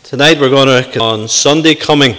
Tonight we're going to on Sunday coming,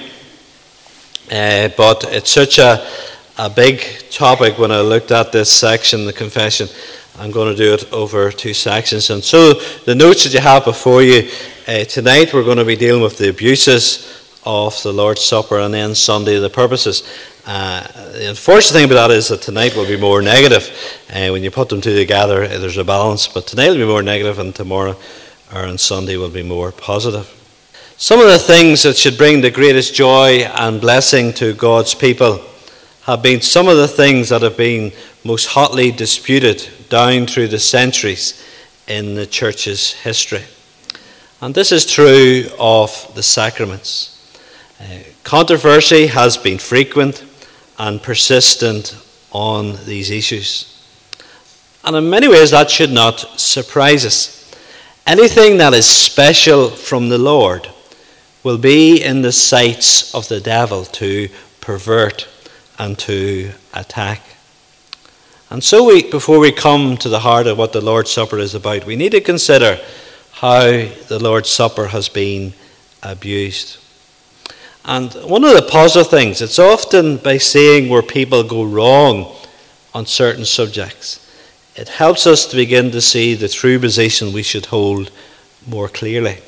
but it's such a big topic. When I looked at this section, the confession, I'm going to do it over two sections. And so the notes that you have before you, tonight we're going to be dealing with the abuses of the Lord's Supper, and then Sunday the purposes. The unfortunate thing about that is that tonight will be more negative. When you put them two together, there's a balance, but tonight will be more negative, and tomorrow or on Sunday will be more positive. Some of the things that should bring the greatest joy and blessing to God's people have been some of the things that have been most hotly disputed down through the centuries in the church's history. And this is true of the sacraments. Controversy has been frequent and persistent on these issues. And in many ways that should not surprise us. Anything that is special from the Lord will be in the sights of the devil to pervert and to attack. And so before we come to the heart of what the Lord's Supper is about, we need to consider how the Lord's Supper has been abused. And one of the positive things, it's often by seeing where people go wrong on certain subjects. It helps us to begin to see the true position we should hold more clearly.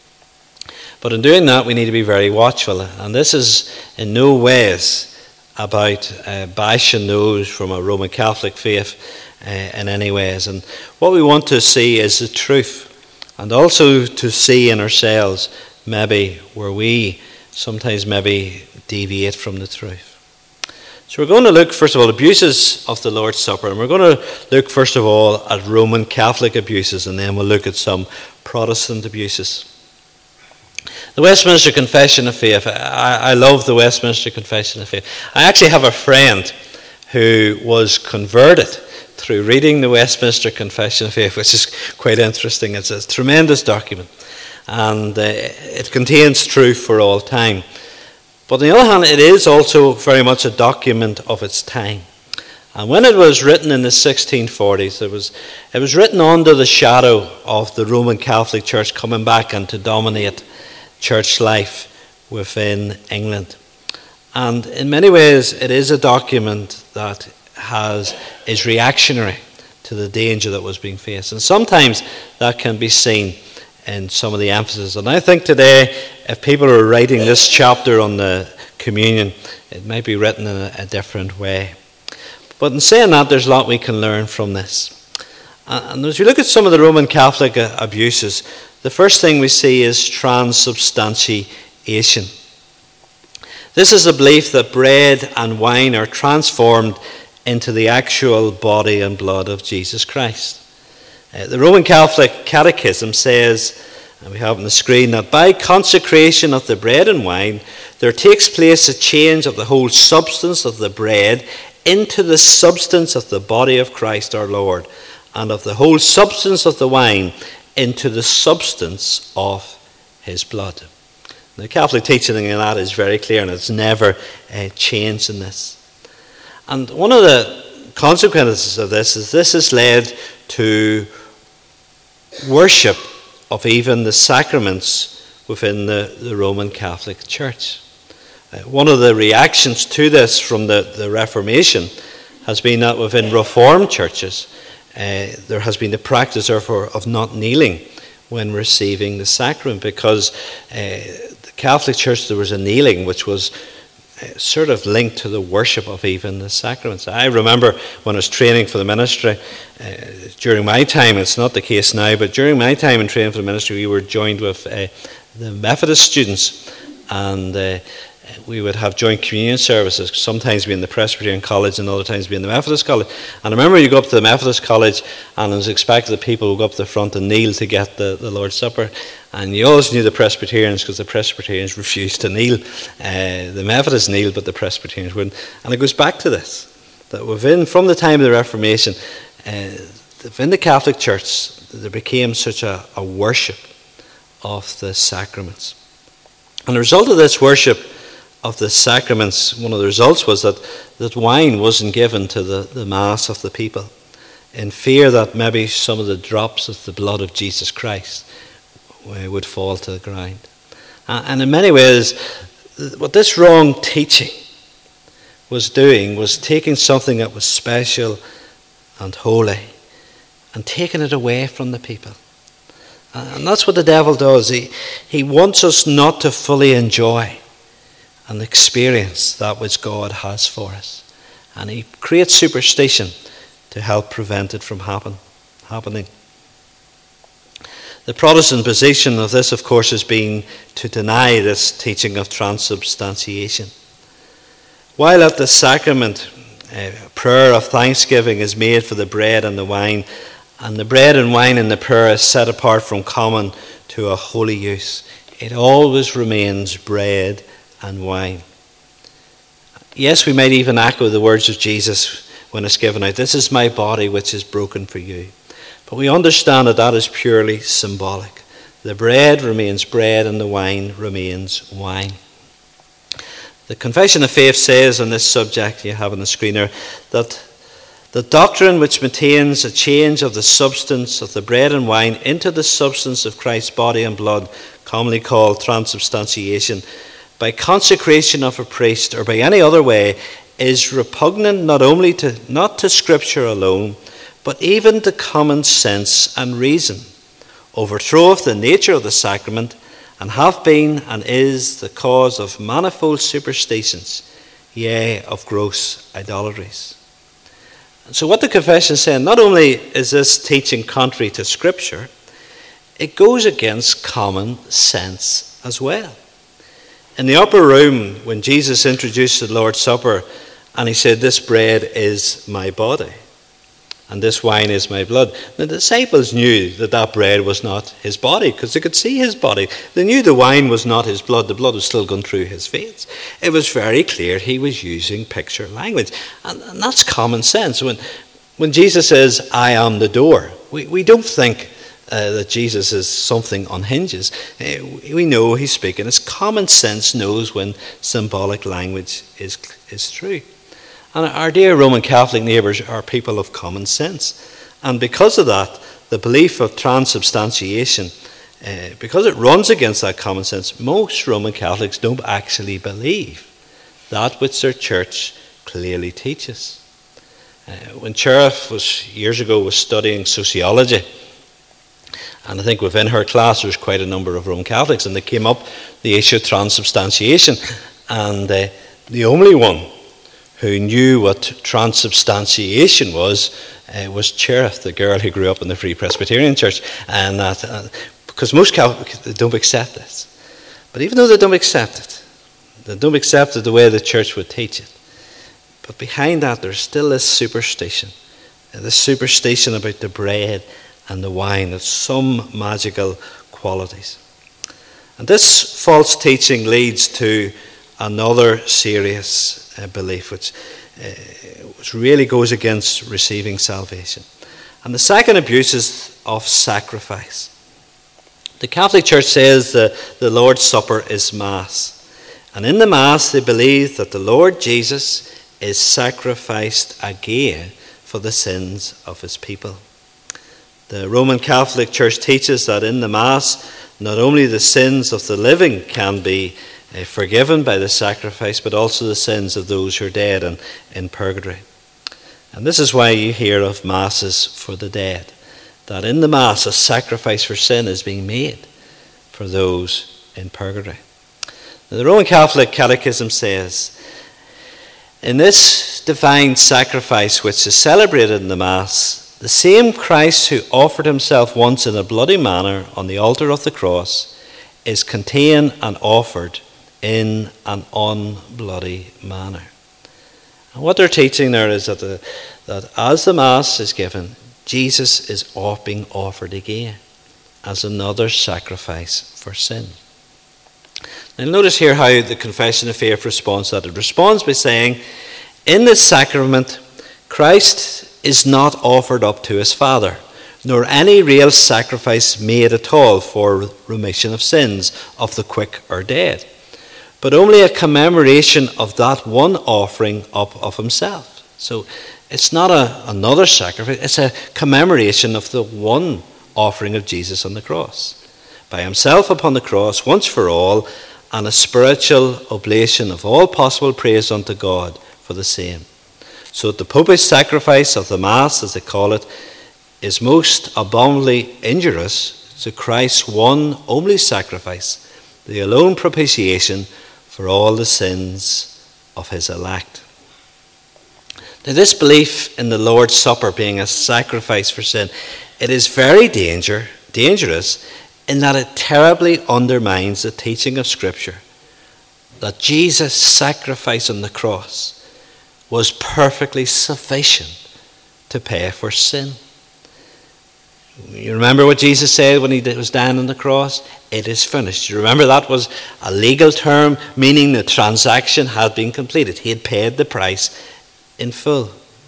But in doing that, we need to be very watchful. And this is in no ways about bashing those from a Roman Catholic faith in any ways. And what we want to see is the truth. And also to see in ourselves maybe where we sometimes maybe deviate from the truth. So we're going to look, first of all, abuses of the Lord's Supper. And we're going to look, first of all, at Roman Catholic abuses. And then we'll look at some Protestant abuses. The Westminster Confession of Faith. I love the Westminster Confession of Faith. I actually have a friend who was converted through reading the Westminster Confession of Faith, which is quite interesting. It's a tremendous document, and it contains truth for all time. But on the other hand, it is also very much a document of its time. And when it was written in the 1640s, it was written under the shadow of the Roman Catholic Church coming back and to dominate church life within England. And in many ways it is a document that is reactionary to the danger that was being faced. And sometimes that can be seen in some of the emphasis. And I think today, if people are writing this chapter on the communion, it might be written in a different way. But in saying that, there's a lot we can learn from this. And as we look at some of the Roman Catholic abuses, the first thing we see is transubstantiation. This is the belief that bread and wine are transformed into the actual body and blood of Jesus Christ. The Roman Catholic Catechism says, and we have on the screen, that by consecration of the bread and wine, there takes place a change of the whole substance of the bread into the substance of the body of Christ our Lord, and of the whole substance of the wine into the substance of his blood. The Catholic teaching in that is very clear, and it's never changed in this. And one of the consequences of this has led to worship of even the sacraments within the Roman Catholic Church. One of the reactions to this from the Reformation has been that within Reformed churches, there has been the practice, therefore, of not kneeling when receiving the sacrament, because the Catholic Church, there was a kneeling which was sort of linked to the worship of even the sacraments. I remember when I was training for the ministry, during my time, it's not the case now, but during my time in training for the ministry, we were joined with the Methodist students, and we would have joint communion services, sometimes be in the Presbyterian College and other times be in the Methodist College. And I remember you go up to the Methodist College and it was expected that people would go up to the front and kneel to get the Lord's Supper. And you always knew the Presbyterians, because the Presbyterians refused to kneel. The Methodists kneeled, but the Presbyterians wouldn't. And it goes back to this, that from the time of the Reformation, within the Catholic Church, there became such a worship of the sacraments. And the result of this worship of the sacraments, one of the results was that wine wasn't given to the mass of the people, in fear that maybe some of the drops of the blood of Jesus Christ would fall to the ground. And in many ways, what this wrong teaching was doing was taking something that was special and holy and taking it away from the people. And that's what the devil does. He wants us not to fully enjoy and experience that which God has for us. And he creates superstition to help prevent it from happening. The Protestant position of this, of course, has been to deny this teaching of transubstantiation. While at the sacrament, prayer of thanksgiving is made for the bread and the wine, and the bread and wine in the prayer is set apart from common to a holy use, it always remains bread and wine. Yes, we might even echo the words of Jesus when it's given out, "This is my body which is broken for you." But we understand that that is purely symbolic. The bread remains bread and the wine remains wine. The Confession of Faith says on this subject, you have on the screen there, that the doctrine which maintains a change of the substance of the bread and wine into the substance of Christ's body and blood, commonly called transubstantiation, by consecration of a priest or by any other way, is repugnant not to Scripture alone, but even to common sense and reason, overthroweth the nature of the sacrament, and hath been and is the cause of manifold superstitions, yea, of gross idolatries. And so what the confession is saying, not only is this teaching contrary to Scripture, it goes against common sense as well. In the upper room, when Jesus introduced the Lord's Supper, and he said, "This bread is my body, and this wine is my blood," the disciples knew that that bread was not his body, because they could see his body. They knew the wine was not his blood. The blood was still going through his veins. It was very clear he was using picture language. And that's common sense. When Jesus says, "I am the door," we don't think that Jesus is something on hinges. We know he's speaking. It's common sense knows when symbolic language is true. And our dear Roman Catholic neighbours are people of common sense. And because of that, the belief of transubstantiation, because it runs against that common sense, most Roman Catholics don't actually believe that which their church clearly teaches. When Sheriff years ago was studying sociology, and I think within her class there was quite a number of Roman Catholics, and they came up the issue of transubstantiation, and the only one who knew what transubstantiation was Cherith, the girl who grew up in the Free Presbyterian Church, and because most Catholics don't accept this. But even though they don't accept it the way the church would teach it. But behind that, there's still this superstition about the bread and the wine, of some magical qualities. And this false teaching leads to another serious belief, which really goes against receiving salvation. And the second abuse is of sacrifice. The Catholic Church says that the Lord's Supper is Mass. And in the Mass, they believe that the Lord Jesus is sacrificed again for the sins of his people. The Roman Catholic Church teaches that in the Mass, not only the sins of the living can be forgiven by the sacrifice, but also the sins of those who are dead and in purgatory. And this is why you hear of Masses for the dead, that in the Mass a sacrifice for sin is being made for those in purgatory. Now, the Roman Catholic Catechism says, in this divine sacrifice which is celebrated in the Mass, the same Christ who offered himself once in a bloody manner on the altar of the cross is contained and offered in an unbloody manner. And what they're teaching there is that as the Mass is given, Jesus is being offered again as another sacrifice for sin. Now notice here how the Confession of Faith responds to that. It responds by saying, in this sacrament, Christ is not offered up to his Father, nor any real sacrifice made at all for remission of sins of the quick or dead, but only a commemoration of that one offering up of himself. So it's not another sacrifice, it's a commemoration of the one offering of Jesus on the cross. by himself upon the cross once for all, and a spiritual oblation of all possible praise unto God for the same. So that the popish sacrifice of the Mass, as they call it, is most abominably injurious to Christ's one only sacrifice, the alone propitiation for all the sins of his elect. Now, this belief in the Lord's Supper being a sacrifice for sin, it is very dangerous in that it terribly undermines the teaching of Scripture that Jesus' sacrifice on the cross was perfectly sufficient to pay for sin. You remember what Jesus said when he was dying on the cross? It is finished. You remember that was a legal term meaning the transaction had been completed. He had paid the price in full.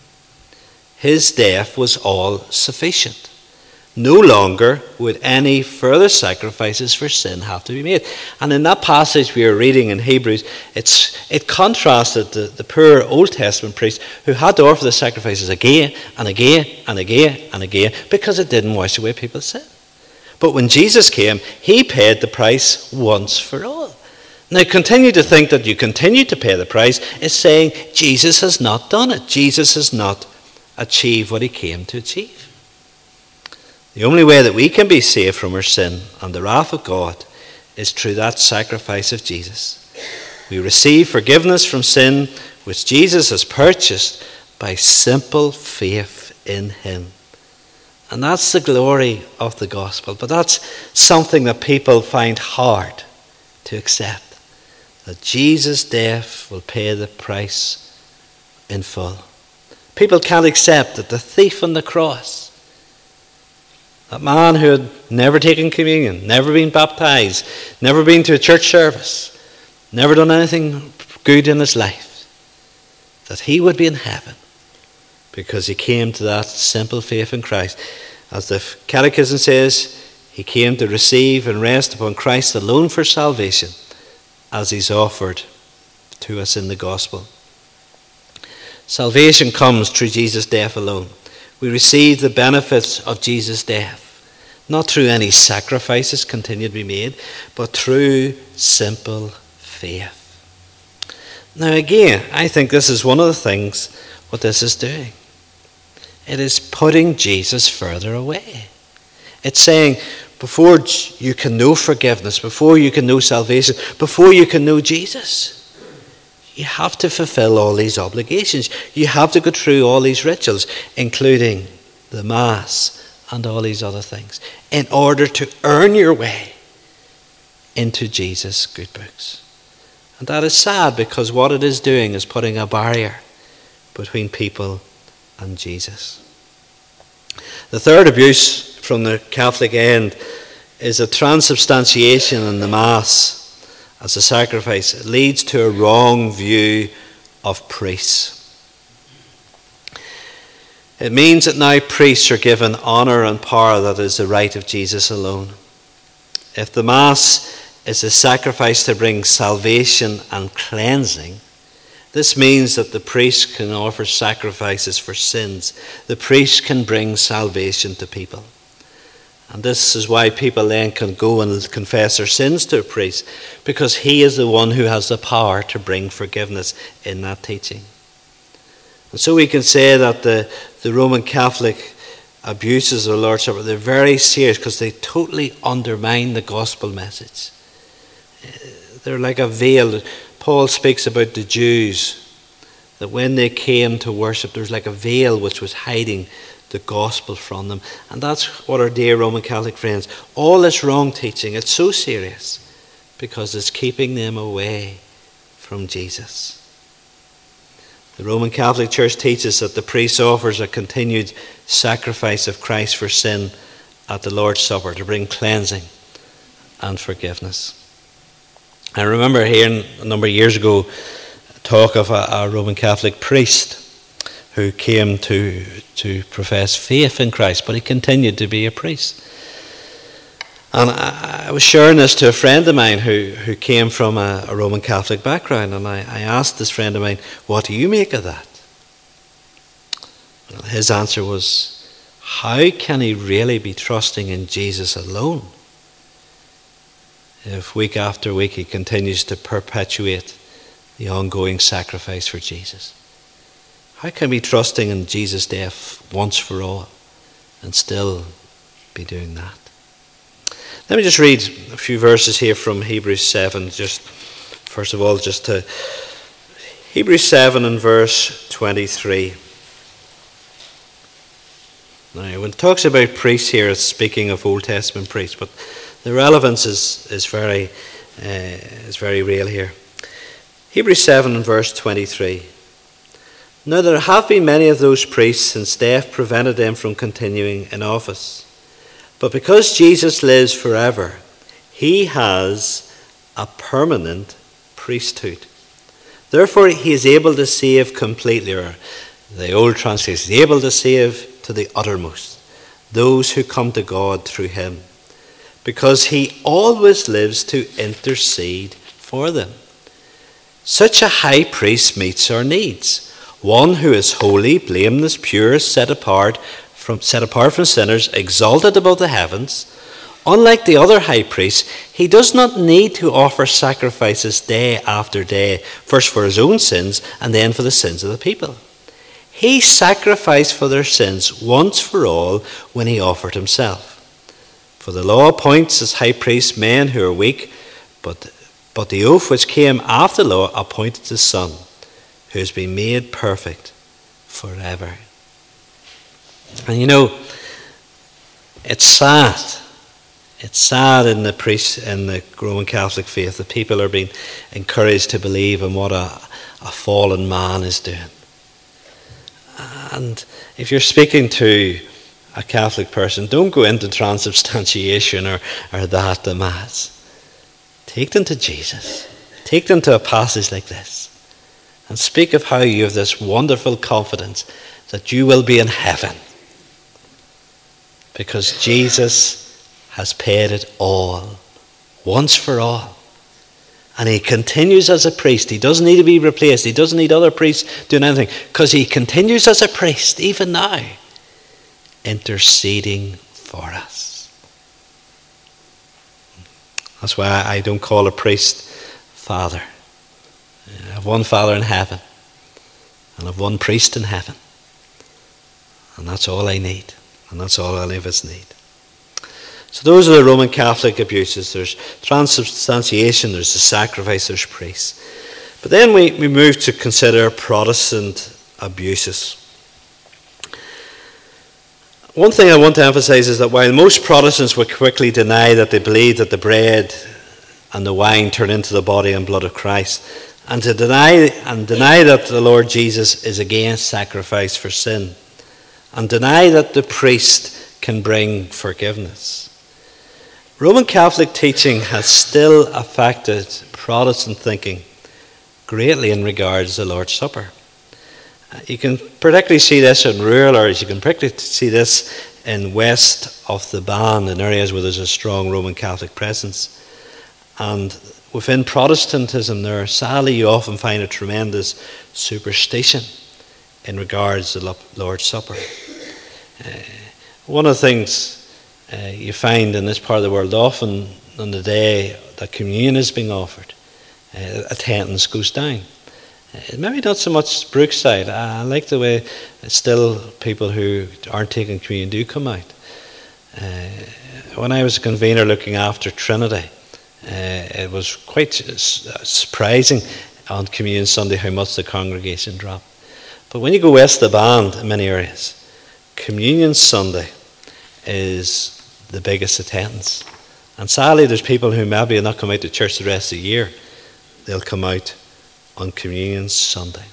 His death was all sufficient. No longer would any further sacrifices for sin have to be made. And in that passage we are reading in Hebrews, it contrasted the poor Old Testament priests who had to offer the sacrifices again and again and again and again because it didn't wash away people's sin. But when Jesus came, he paid the price once for all. Now, continue to think that you continue to pay the price is saying Jesus has not done it. Jesus has not achieved what he came to achieve. The only way that we can be saved from our sin and the wrath of God is through that sacrifice of Jesus. We receive forgiveness from sin, which Jesus has purchased by simple faith in him. And that's the glory of the gospel. But that's something that people find hard to accept. That Jesus' death will pay the price in full. People can't accept that the thief on the cross, that man who had never taken communion, never been baptized, never been to a church service, never done anything good in his life, that he would be in heaven because he came to that simple faith in Christ. As the Catechism says, he came to receive and rest upon Christ alone for salvation, as he's offered to us in the gospel. Salvation comes through Jesus' death alone. We receive the benefits of Jesus' death, not through any sacrifices continue to be made, but through simple faith. Now again, I think this is one of the things what this is doing. It is putting Jesus further away. It's saying, before you can know forgiveness, before you can know salvation, before you can know Jesus, you have to fulfill all these obligations. You have to go through all these rituals, including the Mass and all these other things, in order to earn your way into Jesus' good books. And that is sad, because what it is doing is putting a barrier between people and Jesus. The third abuse from the Catholic end is a transubstantiation in the Mass as a sacrifice. It leads to a wrong view of priests. It means that now priests are given honour and power that is the right of Jesus alone. If the Mass is a sacrifice to bring salvation and cleansing, this means that the priest can offer sacrifices for sins. The priest can bring salvation to people. And this is why people then can go and confess their sins to a priest, because he is the one who has the power to bring forgiveness in that teaching. And so we can say that the Roman Catholic abuses of the Lord's Supper, they're very serious because they totally undermine the gospel message. They're like a veil. Paul speaks about the Jews, that when they came to worship, there was like a veil which was hiding the gospel from them. And that's what our dear Roman Catholic friends, all this wrong teaching, it's so serious because it's keeping them away from Jesus. The Roman Catholic Church teaches that the priest offers a continued sacrifice of Christ for sin at the Lord's Supper to bring cleansing and forgiveness. I remember hearing a number of years ago talk of a Roman Catholic priest who came to profess faith in Christ, but he continued to be a priest. And I was sharing this to a friend of mine who came from a Roman Catholic background, and I asked this friend of mine, what do you make of that? Well, his answer was, how can he really be trusting in Jesus alone if week after week he continues to perpetuate the ongoing sacrifice for Jesus? How can we be trusting in Jesus' death once for all and still be doing that? Let me just read a few verses here from Hebrews 7, first of all, to Hebrews 7 and verse 23. Now, when it talks about priests here, it's speaking of Old Testament priests, but the relevance is very real here. Hebrews 7 and verse 23. Now there have been many of those priests since death prevented them from continuing in office. But because Jesus lives forever, he has a permanent priesthood. Therefore he is able to save completely, or the old translation, is able to save to the uttermost those who come to God through him, because he always lives to intercede for them. Such a high priest meets our needs, one who is holy, blameless, pure, set apart from sinners, exalted above the heavens. Unlike the other high priests, he does not need to offer sacrifices day after day, first for his own sins and then for the sins of the people. He sacrificed for their sins once for all when he offered himself. For the law appoints as high priests men who are weak, but the oath which came after the law appointed the Son, who has been made perfect forever. And you know, it's sad. It's sad in the priests, in the Roman Catholic faith, that people are being encouraged to believe in what a fallen man is doing. And if you're speaking to a Catholic person, don't go into transubstantiation or that, the Mass. Take them to Jesus. Take them to a passage like this. And speak of how you have this wonderful confidence that you will be in heaven. Because Jesus has paid it all, once for all. And he continues as a priest. He doesn't need to be replaced. He doesn't need other priests doing anything. Because he continues as a priest, even now, interceding for us. That's why I don't call a priest Father. I have one Father in heaven. And I have one priest in heaven. And that's all I need. And that's all any of us need. So those are the Roman Catholic abuses. There's transubstantiation, there's the sacrifice, there's priests. But then we move to consider Protestant abuses. One thing I want to emphasize is that while most Protestants would quickly deny that they believe that the bread and the wine turn into the body and blood of Christ, and deny that the Lord Jesus is against sacrifice for sin, and deny that the priest can bring forgiveness, Roman Catholic teaching has still affected Protestant thinking greatly in regards to the Lord's Supper. You can particularly see this in rural areas. You can particularly see this in west of the Bann, in areas where there's a strong Roman Catholic presence. And within Protestantism there, sadly, you often find a tremendous superstition in regards to the Lord's Supper. One of the things you find in this part of the world, often on the day that communion is being offered, attendance goes down. Maybe not so much Brookside. I like the way still people who aren't taking communion do come out. When I was a convener looking after Trinity, it was quite surprising on Communion Sunday how much the congregation dropped. But when you go west of the Band in many areas, Communion Sunday is the biggest attendance. And sadly, there's people who maybe will not come out to church the rest of the year. They'll come out on Communion Sunday.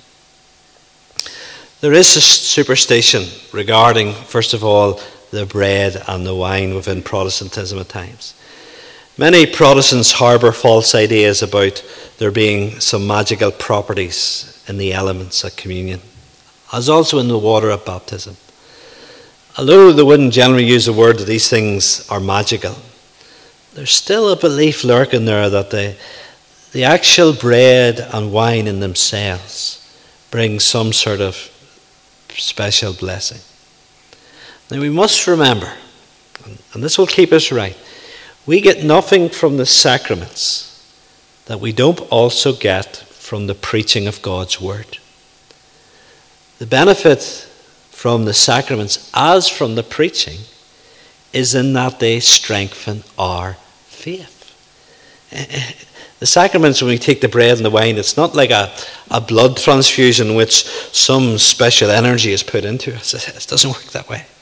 There is a superstition regarding, first of all, the bread and the wine within Protestantism at times. Many Protestants harbour false ideas about there being some magical properties in the elements at communion, as also in the water at baptism. Although they wouldn't generally use the word that these things are magical, there's still a belief lurking there that the actual bread and wine in themselves bring some sort of special blessing. Now we must remember, and this will keep us right, We get nothing from the sacraments that we don't also get from the preaching of God's word. The benefit from the sacraments, as from the preaching, is in that they strengthen our faith. The sacraments, when we take the bread and the wine, it's not like a blood transfusion in which some special energy is put into us. It doesn't work that way.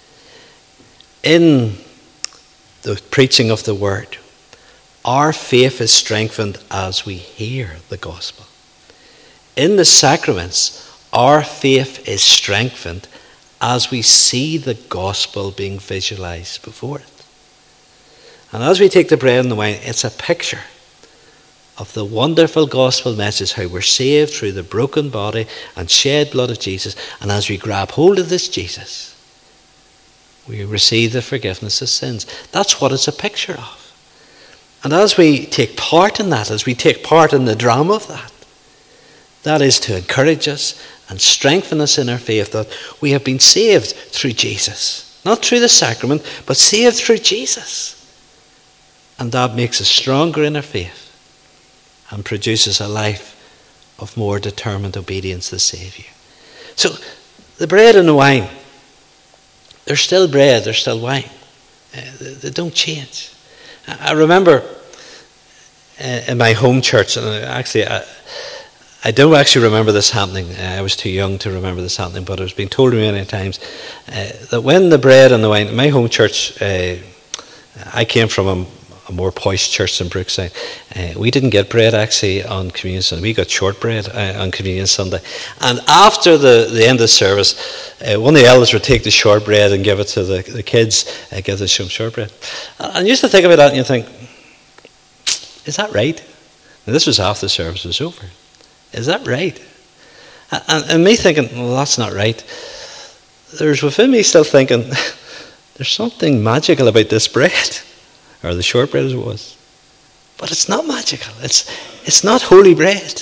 In the preaching of the word, our faith is strengthened as we hear the gospel. In the sacraments, our faith is strengthened as we see the gospel being visualized before it. And as we take the bread and the wine, it's a picture of the wonderful gospel message, how we're saved through the broken body and shed blood of Jesus. And as we grab hold of this Jesus, we receive the forgiveness of sins. That's what it's a picture of. And as we take part in that, as we take part in the drama of that, that is to encourage us and strengthen us in our faith that we have been saved through Jesus. Not through the sacrament, but saved through Jesus. And that makes us stronger in our faith and produces a life of more determined obedience to the Saviour. So the bread and the wine, they're still bread, they're still wine. They don't change. I remember in my home church, and actually I don't actually remember this happening. I was too young to remember this happening, but it was being told to me many times that when the bread and the wine, in my home church, I came from a more posh church than Brookside. We didn't get bread actually on Communion Sunday. We got shortbread on Communion Sunday. And after the end of the service, one of the elders would take the shortbread and give it to the kids, give them some shortbread. And I used to think about that and you think, is that right? And this was after the service was over. Is that right? And me thinking, well, that's not right. There's within me still thinking, there's something magical about this bread. Or the shortbread as it was. But it's not magical. It's not holy bread.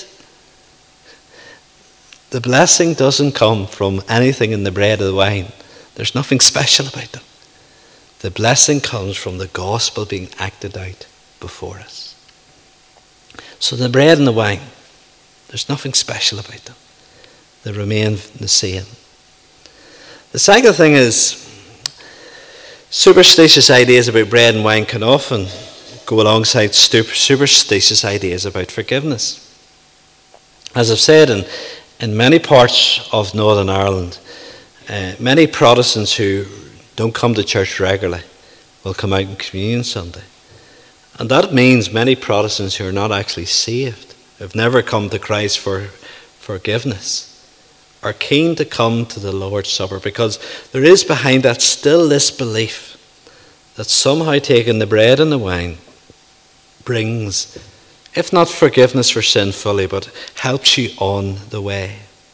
The blessing doesn't come from anything in the bread or the wine. There's nothing special about them. The blessing comes from the gospel being acted out before us. So the bread and the wine, there's nothing special about them. They remain the same. The second thing is, superstitious ideas about bread and wine can often go alongside superstitious ideas about forgiveness. As I've said, in many parts of Northern Ireland, many Protestants who don't come to church regularly will come out on Communion Sunday. And that means many Protestants who are not actually saved, who've never come to Christ for forgiveness, are keen to come to the Lord's Supper because there is behind that still this belief that somehow taking the bread and the wine brings, if not forgiveness for sin fully, but helps you on the way.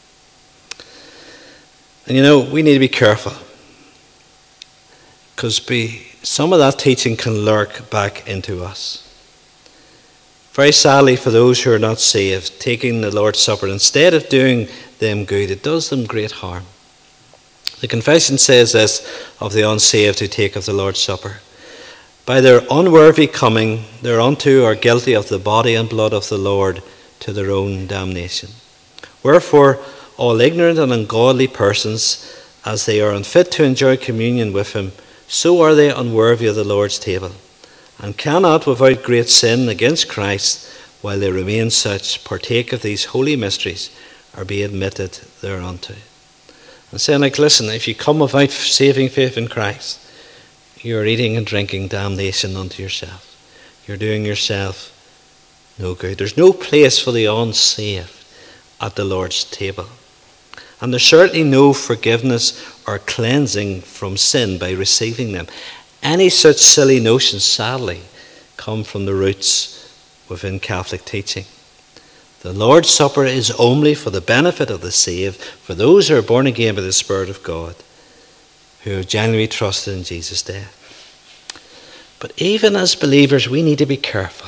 And you know, we need to be careful because some of that teaching can lurk back into us. Very sadly, for those who are not saved, taking the Lord's Supper, instead of doing them good, it does them great harm. The confession says this of the unsaved who take of the Lord's Supper: by their unworthy coming thereunto are guilty of the body and blood of the Lord to their own damnation. Wherefore all ignorant and ungodly persons, as they are unfit to enjoy communion with him, so are they unworthy of the Lord's table, and cannot without great sin against Christ, while they remain such, partake of these holy mysteries, or be admitted thereunto. And saying, like, listen, if you come without saving faith in Christ, you're eating and drinking damnation unto yourself. You're doing yourself no good. There's no place for the unsaved at the Lord's table. And there's certainly no forgiveness or cleansing from sin by receiving them. Any such silly notions, sadly, come from the roots within Catholic teaching. The Lord's Supper is only for the benefit of the saved, for those who are born again by the Spirit of God, who have genuinely trusted in Jesus' death. But even as believers, we need to be careful.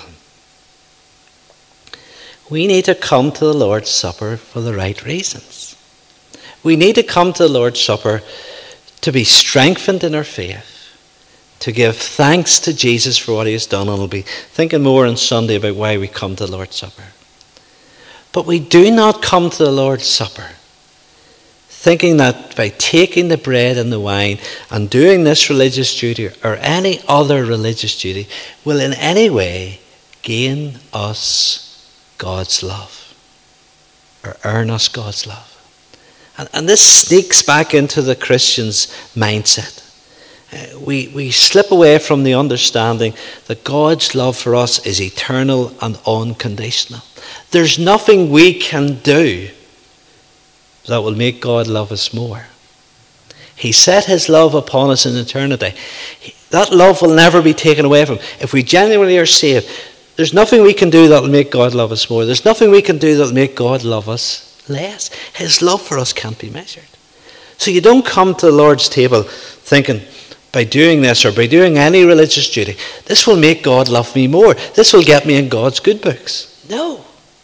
We need to come to the Lord's Supper for the right reasons. We need to come to the Lord's Supper to be strengthened in our faith, to give thanks to Jesus for what he has done, and we'll be thinking more on Sunday about why we come to the Lord's Supper. But we do not come to the Lord's Supper thinking that by taking the bread and the wine and doing this religious duty or any other religious duty will in any way gain us God's love or earn us God's love. And this sneaks back into the Christian's mindset. We slip away from the understanding that God's love for us is eternal and unconditional. There's nothing we can do that will make God love us more. He set his love upon us in eternity. That love will never be taken away from him. If we genuinely are saved, there's nothing we can do that will make God love us more. There's nothing we can do that will make God love us less. His love for us can't be measured. So you don't come to the Lord's table thinking, by doing this or by doing any religious duty, this will make God love me more. This will get me in God's good books. No.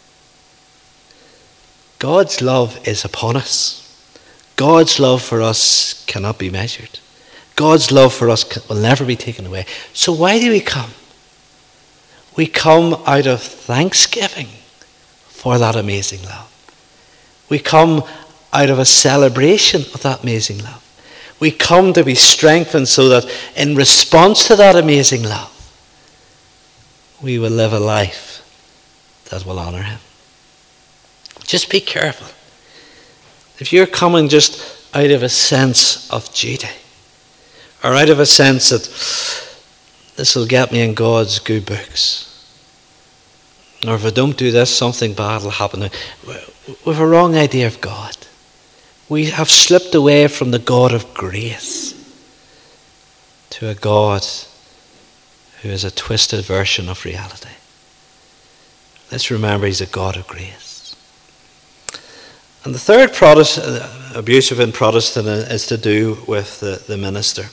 God's love is upon us. God's love for us cannot be measured. God's love for us will never be taken away. So why do we come? We come out of thanksgiving for that amazing love. We come out of a celebration of that amazing love. We come to be strengthened so that in response to that amazing love, we will live a life that will honour him. Just be careful. If you're coming just out of a sense of duty, or out of a sense that this will get me in God's good books, or if I don't do this, something bad will happen, we have a wrong idea of God. We have slipped away from the God of grace to a God who is a twisted version of reality. Let's remember he's a God of grace. And the third abuse within Protestantism is to do with the minister.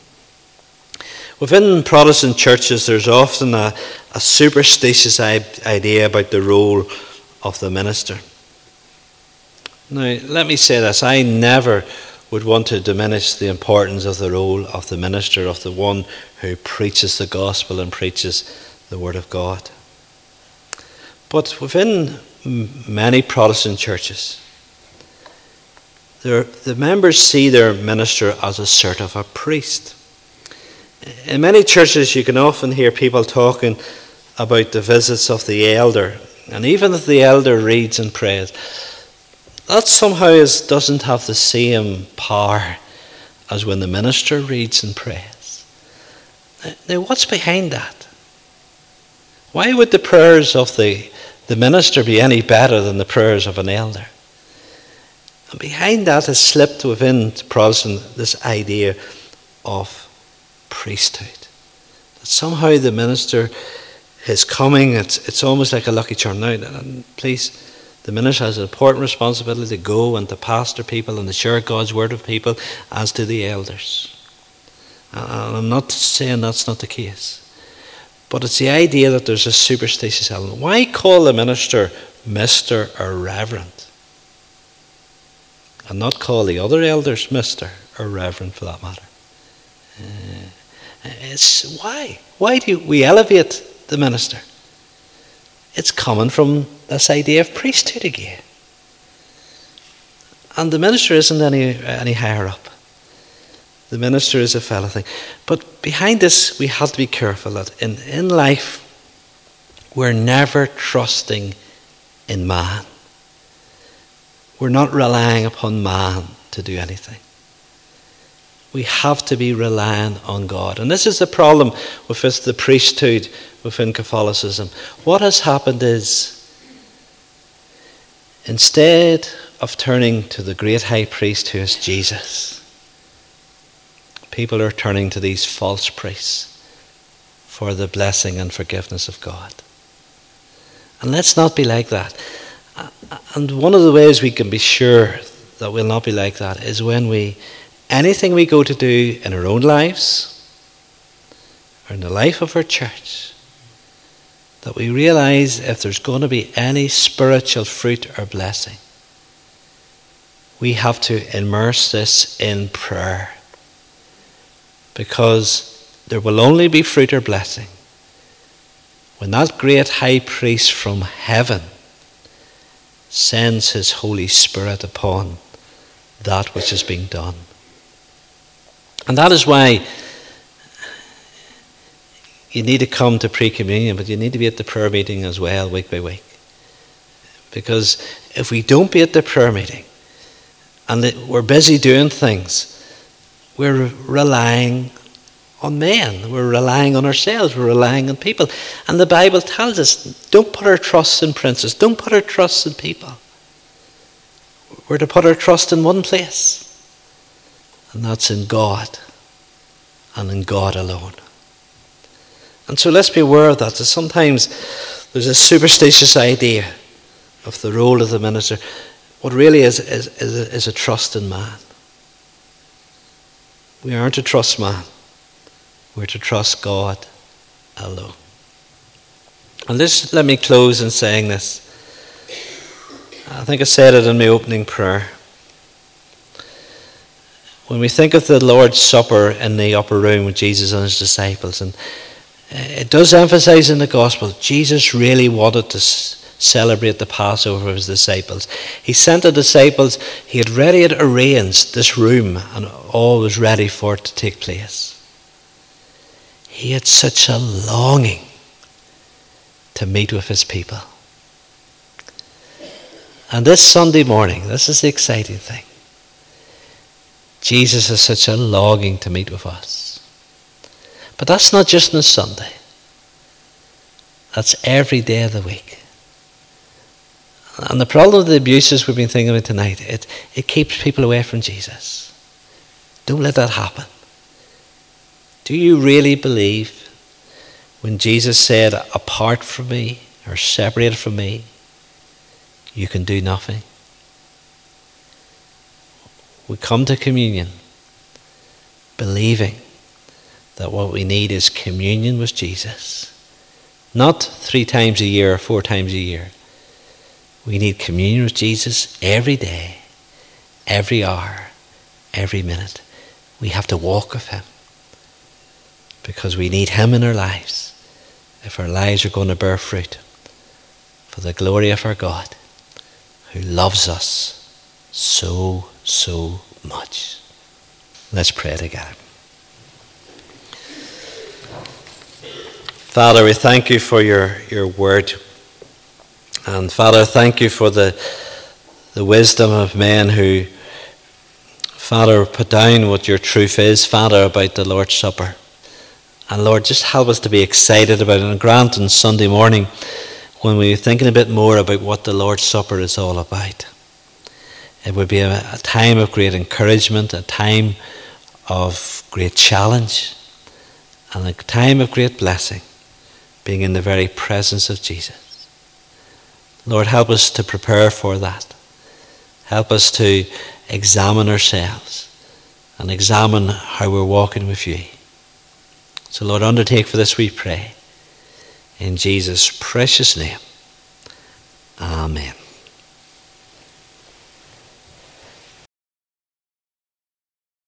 Within Protestant churches, there's often a superstitious idea about the role of the minister. Now, let me say this. I never would want to diminish the importance of the role of the minister, of the one who preaches the gospel and preaches the word of God. But within many Protestant churches, the members see their minister as a sort of a priest. In many churches, you can often hear people talking about the visits of the elder. And even if the elder reads and prays, that somehow doesn't have the same power as when the minister reads and prays. Now, what's behind that? Why would the prayers of the minister be any better than the prayers of an elder? And behind that has slipped within Protestant this idea of priesthood. That somehow the minister is coming, it's almost like a lucky charm. Now, please, the minister has an important responsibility to go and to pastor people and to share God's word with people, as do the elders. And I'm not saying that's not the case. But it's the idea that there's a superstitious element. Why call the minister Mr. or Reverend? And not call the other elders Mr. or Reverend for that matter. It's why? Why do we elevate the minister? It's coming from this idea of priesthood again. And the minister isn't any higher up. The minister is a fellow thing. But behind this, we have to be careful that in life, we're never trusting in man. We're not relying upon man to do anything. We have to be relying on God. And this is the problem with the priesthood within Catholicism. What has happened is, instead of turning to the great high priest who is Jesus, people are turning to these false priests for the blessing and forgiveness of God. And let's not be like that. And one of the ways we can be sure that we'll not be like that is when anything we go to do in our own lives or in the life of our church, that we realize if there's going to be any spiritual fruit or blessing, we have to immerse this in prayer. Because there will only be fruit or blessing when that great high priest from heaven sends his Holy Spirit upon that which is being done. And that is why you need to come to pre-communion, but you need to be at the prayer meeting as well, week by week. Because if we don't be at the prayer meeting and we're busy doing things, we're relying on men, we're relying on ourselves, we're relying on people. And the Bible tells us, don't put our trust in princes, don't put our trust in people. We're to put our trust in one place, and that's in God, and in God alone. And so let's be aware of that. So sometimes there's a superstitious idea of the role of the minister. What really is a trust in man. We aren't to trust man. We're to trust God alone. And let me close in saying this. I think I said it in my opening prayer. When we think of the Lord's Supper in the upper room with Jesus and his disciples, and it does emphasize in the gospel, Jesus really wanted to celebrate the Passover with his disciples. He sent the disciples, he had already arranged this room and all was ready for it to take place. He had such a longing to meet with his people. And this Sunday morning, this is the exciting thing. Jesus has such a longing to meet with us. But that's not just on a Sunday. That's every day of the week. And the problem with the abuses we've been thinking about tonight, it keeps people away from Jesus. Don't let that happen. Do you really believe when Jesus said, apart from me, or separated from me, you can do nothing? We come to communion believing that what we need is communion with Jesus. Not 3 times a year or 4 times a year. We need communion with Jesus every day, every hour, every minute. We have to walk with him because we need him in our lives if our lives are going to bear fruit for the glory of our God who loves us so, so much. Let's pray together. Father, we thank you for your word. And Father, thank you for the wisdom of men who, Father, put down what your truth is, Father, about the Lord's Supper. And Lord, just help us to be excited about it. And grant on Sunday morning, when we're thinking a bit more about what the Lord's Supper is all about, it would be a time of great encouragement, a time of great challenge, and a time of great blessing, being in the very presence of Jesus. Lord, help us to prepare for that. Help us to examine ourselves and examine how we're walking with you. So Lord, undertake for this we pray. In Jesus' precious name. Amen.